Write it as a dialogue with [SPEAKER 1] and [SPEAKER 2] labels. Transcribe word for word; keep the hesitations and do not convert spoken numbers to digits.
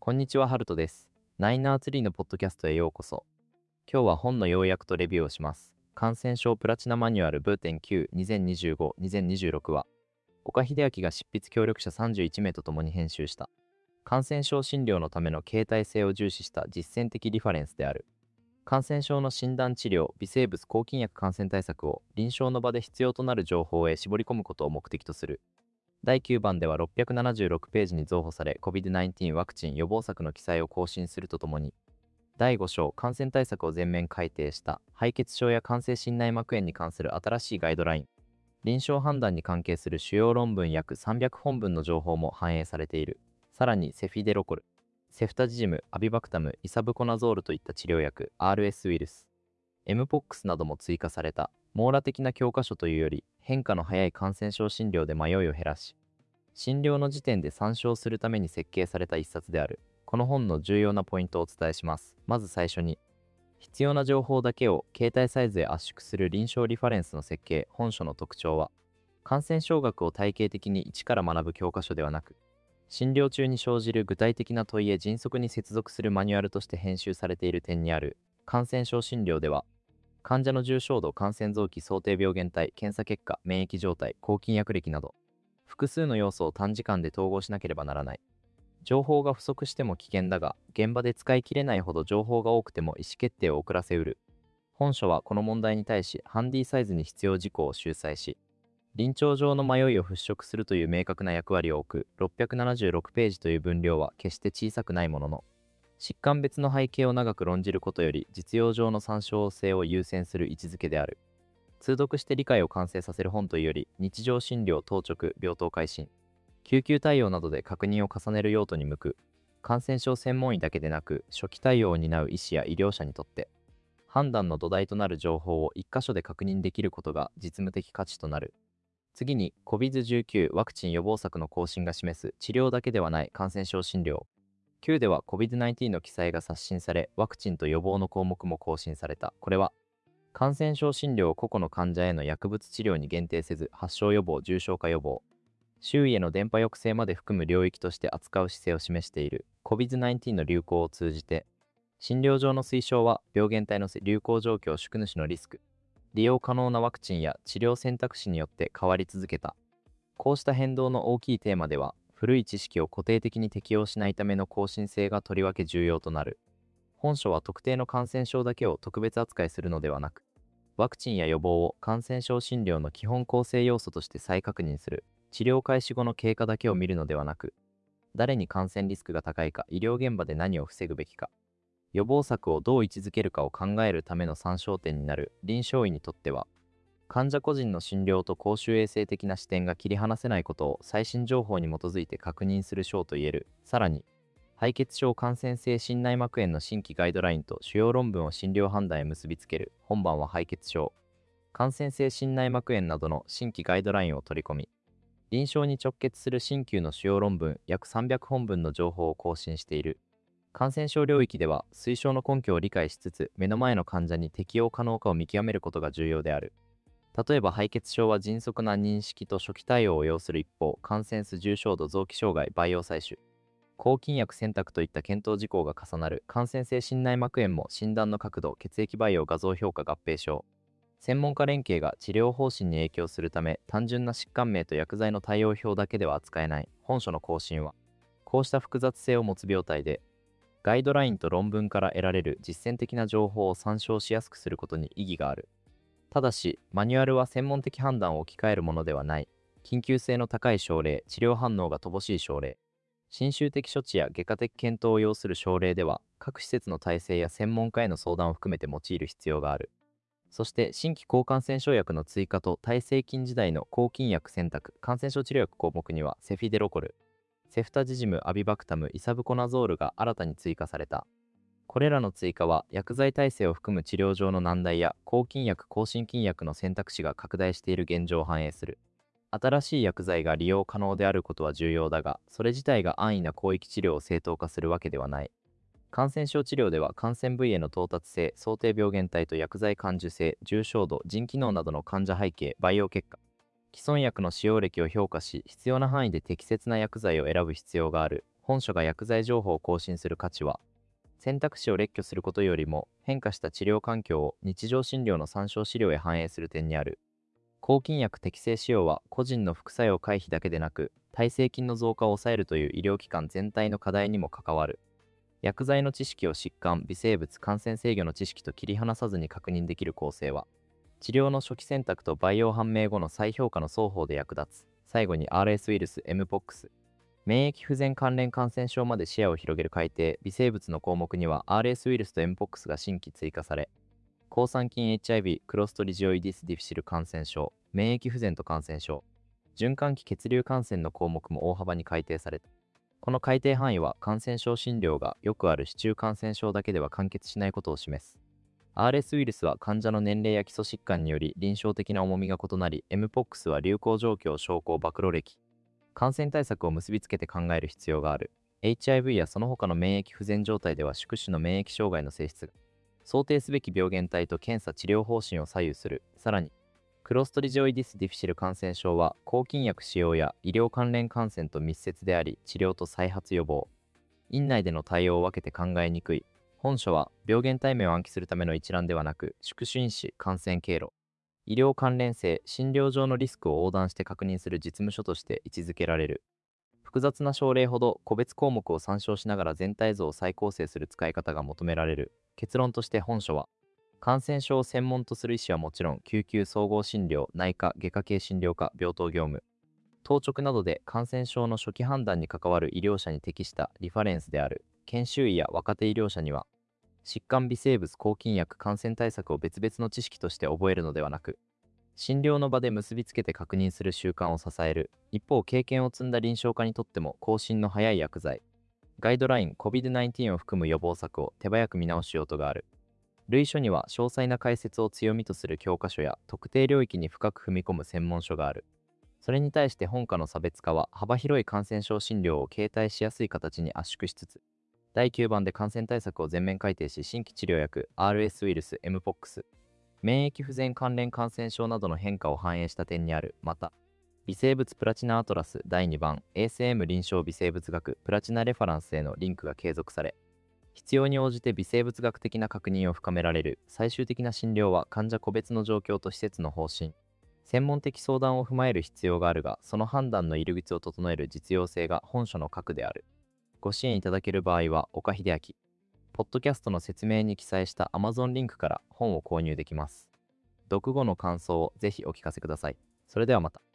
[SPEAKER 1] こんにちは、ハルトです。ナインアーツリーのポッドキャストへようこそ。今日は本の要約とレビューをします。感染症プラチナマニュアル ブイきゅう にせんにじゅうご にせんにじゅうろくは、岡秀明が執筆協力者さんじゅういち名と共に編集した。感染症診療のための形態性を重視した実践的リファレンスである。感染症の診断治療、微生物抗菌薬感染対策を臨床の場で必要となる情報へ絞り込むことを目的とする。だいきゅうばんではろっぴゃくななじゅうろくページに増補され コビドナインティーン ワクチン予防策の記載を更新するとともに、だいご章感染対策を全面改定した敗血症や肝性心内膜炎に関する新しいガイドライン、臨床判断に関係する主要論文約さんびゃくほんぶんの情報も反映されている。さらにセフィデロコル、セフタジジム、アビバクタム、イサブコナゾールといった治療薬、アールエス ウイルス、エムポックス なども追加された。網羅的な教科書というより変化の早い感染症診療で迷いを減らし、診療の時点で参照するために設計された一冊である。この本の重要なポイントをお伝えします。まず最初に、必要な情報だけを携帯サイズへ圧縮する臨床リファレンスの設計。本書の特徴は、感染症学を体系的に一から学ぶ教科書ではなく、診療中に生じる具体的な問いへ迅速に接続するマニュアルとして編集されている点にある。感染症診療では、患者の重症度、感染臓器、想定病原体、検査結果、免疫状態、抗菌薬歴など、複数の要素を短時間で統合しなければならない。情報が不足しても危険だが、現場で使い切れないほど情報が多くても意思決定を遅らせうる。本書はこの問題に対し、ハンディサイズに必要事項を秀載し、臨床上の迷いを払拭するという明確な役割を置く。ろっぴゃくななじゅうろくページという分量は決して小さくないものの、疾患別の背景を長く論じることより実用上の参照性を優先する位置づけである。通読して理解を完成させる本というより、日常診療、当直、病棟回診、救急対応などで確認を重ねる用途に向く。感染症専門医だけでなく、初期対応を担う医師や医療者にとって、判断の土台となる情報を一箇所で確認できることが実務的価値となる。次に、コビドじゅうきゅう ワクチン予防策の更新が示す治療だけではない感染症診療。きゅうでは コビドナインティーン の記載が刷新され、ワクチンと予防の項目も更新された。これは、感染症診療を個々の患者への薬物治療に限定せず、発症予防、重症化予防、周囲への電波抑制まで含む領域として扱う姿勢を示している。コビドナインティーン の流行を通じて、診療上の推奨は病原体の流行状況、宿主のリスク、利用可能なワクチンや治療選択肢によって変わり続けた。こうした変動の大きいテーマでは、古い知識を固定的に適用しないための更新性がとりわけ重要となる。本書は特定の感染症だけを特別扱いするのではなく、ワクチンや予防を感染症診療の基本構成要素として再確認する。治療開始後の経過だけを見るのではなく、誰に感染リスクが高いか、医療現場で何を防ぐべきか、予防策をどう位置づけるかを考えるための参照点になる。臨床医にとっては、患者個人の診療と公衆衛生的な視点が切り離せないことを最新情報に基づいて確認する章といえる。さらに、敗血症感染性心内膜炎の新規ガイドラインと主要論文を診療判断へ結びつける。本番は敗血症、感染性心内膜炎などの新規ガイドラインを取り込み、臨床に直結する新旧の主要論文約さんびゃくほんぶんの情報を更新している。感染症領域では推奨の根拠を理解しつつ、目の前の患者に適用可能かを見極めることが重要である。例えば敗血症は迅速な認識と初期対応を要する一方、感染数重症度、臓器障害、培養採取、抗菌薬選択といった検討事項が重なる。感染性心内膜炎も診断の角度、血液培養、画像評価、合併症、専門家連携が治療方針に影響するため、単純な疾患名と薬剤の対応表だけでは扱えない。本書の更新は、こうした複雑性を持つ病態で、ガイドラインと論文から得られる実践的な情報を参照しやすくすることに意義がある。ただし、マニュアルは専門的判断を置き換えるものではない。緊急性の高い症例、治療反応が乏しい症例、侵襲的処置や外科的検討を要する症例では、各施設の体制や専門家への相談を含めて用いる必要がある。そして、新規抗感染症薬の追加と耐性菌時代の抗菌薬選択、感染症治療薬項目には、セフィデロコル、セフタジジム、アビバクタム、イサブコナゾールが新たに追加された。これらの追加は、薬剤耐性を含む治療上の難題や抗菌薬、抗真菌薬の選択肢が拡大している現状を反映する。新しい薬剤が利用可能であることは重要だが、それ自体が安易な広域治療を正当化するわけではない。感染症治療では感染部位への到達性、想定病原体と薬剤感受性、重症度、腎機能などの患者背景、培養結果、既存薬の使用歴を評価し、必要な範囲で適切な薬剤を選ぶ必要がある。 本書が薬剤情報を更新する価値は、選択肢を列挙することよりも変化した治療環境を日常診療の参照資料へ反映する点にある。抗菌薬適正使用は個人の副作用回避だけでなく、耐性菌の増加を抑えるという医療機関全体の課題にも関わる。薬剤の知識を疾患、微生物、感染制御の知識と切り離さずに確認できる構成は、治療の初期選択と培養判明後の再評価の双方で役立つ。最後に アールエス ウイルス、エムポックス、免疫不全関連感染症まで視野を広げる改定、微生物の項目には アールエス ウイルスと エムポックス が新規追加され、好酸菌 エイチアイブイ、クロストリジオイディスディフィシル感染症、免疫不全と感染症、循環器血流感染の項目も大幅に改定された。この改定範囲は感染症診療がよくある市中感染症だけでは完結しないことを示す。アールエス ウイルスは患者の年齢や基礎疾患により臨床的な重みが異なり、エムポックス は流行状況、症候、暴露歴、感染対策を結びつけて考える必要がある。エイチアイブイ やその他の免疫不全状態では宿主の免疫障害の性質が想定すべき病原体と検査治療方針を左右する。さらに、クロストリジオイディスディフィシル感染症は抗菌薬使用や医療関連感染と密接であり、治療と再発予防、院内での対応を分けて考えにくい。本書は病原体名を暗記するための一覧ではなく、宿主因子、感染経路、医療関連性、診療上のリスクを横断して確認する実務書として位置づけられる。複雑な症例ほど個別項目を参照しながら全体像を再構成する使い方が求められる。結論として本書は、感染症を専門とする医師はもちろん、救急総合診療、内科、外科系診療科、病棟業務、当直などで感染症の初期判断に関わる医療者に適したリファレンスである。研修医や若手医療者には、疾患、微生物、抗菌薬、感染対策を別々の知識として覚えるのではなく、診療の場で結びつけて確認する習慣を支える。一方、経験を積んだ臨床家にとっても更新の早い薬剤、ガイドライン、コビドナインティーン を含む予防策を手早く見直し用途がある。類書には詳細な解説を強みとする教科書や特定領域に深く踏み込む専門書がある。それに対して本科の差別化は幅広い感染症診療を携帯しやすい形に圧縮しつつ、だいきゅうばんで感染対策を全面改定し、新規治療薬、アールエス ウイルス、エムポックス、免疫不全関連感染症などの変化を反映した点にある。また、微生物プラチナアトラスだいにばん エーエスエム 臨床微生物学プラチナレファランスへのリンクが継続され、必要に応じて微生物学的な確認を深められる。最終的な診療は患者個別の状況と施設の方針、専門的相談を踏まえる必要があるが、その判断の入り口を整える実用性が本書の核である。ご支援いただける場合は、岡秀明、ポッドキャストの説明に記載した Amazon リンクから本を購入できます。読後の感想をぜひお聞かせください。それではまた。